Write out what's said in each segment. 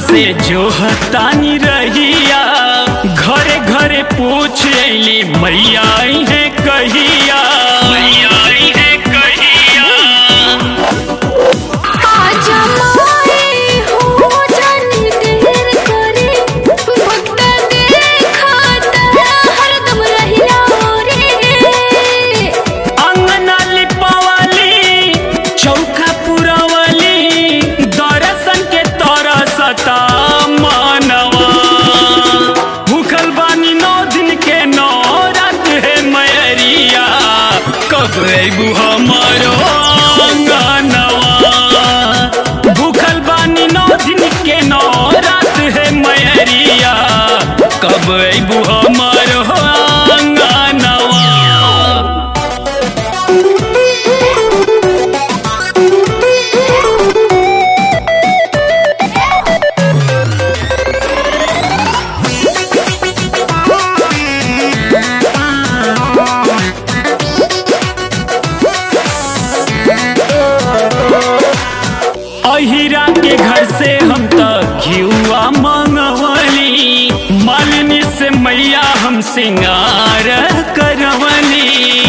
से जो हतानी रहिया, घरे घरे पूछ अली मैया आई है कहिया, मैया आई है कहिया। आजा माई हो जानी देर करे, भक्त देखता हरदम रहिया रे। अंगना लिपावली चौका पुरावली, दर्शन के तरसता मानवा। भूखल बानी 9 दिन के 9 रात है मैरिया, कब अबू हमारो अंगनवा। भूखल बानी 9 दिन के 9 रात है मैरिया, कब अबू हमारो अंगनवा। अहिरा के घर से हम तक घिउआ मंगवली, मालिनी से मैया हम सिंगार करवली,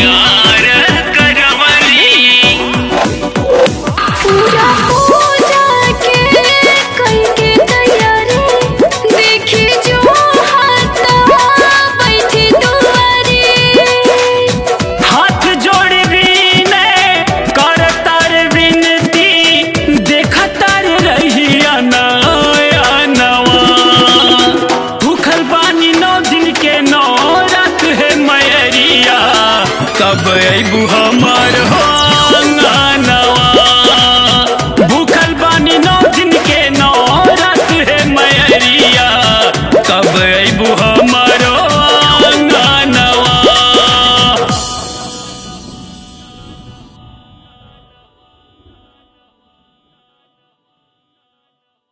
पूजा पूजा के करके तैयारी, देखी जो हाथा बैठी दुआरी। हाथ जोड़ बीने करतार विनती, देखतार रहिया नवा। भूखल बानी 9 दिन के 9 रात है मैरिया, कब अबू हम